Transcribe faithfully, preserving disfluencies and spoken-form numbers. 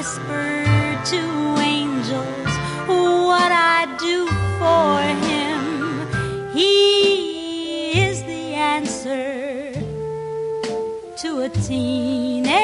whisper to angels what I do for him. He is the answer to a teenage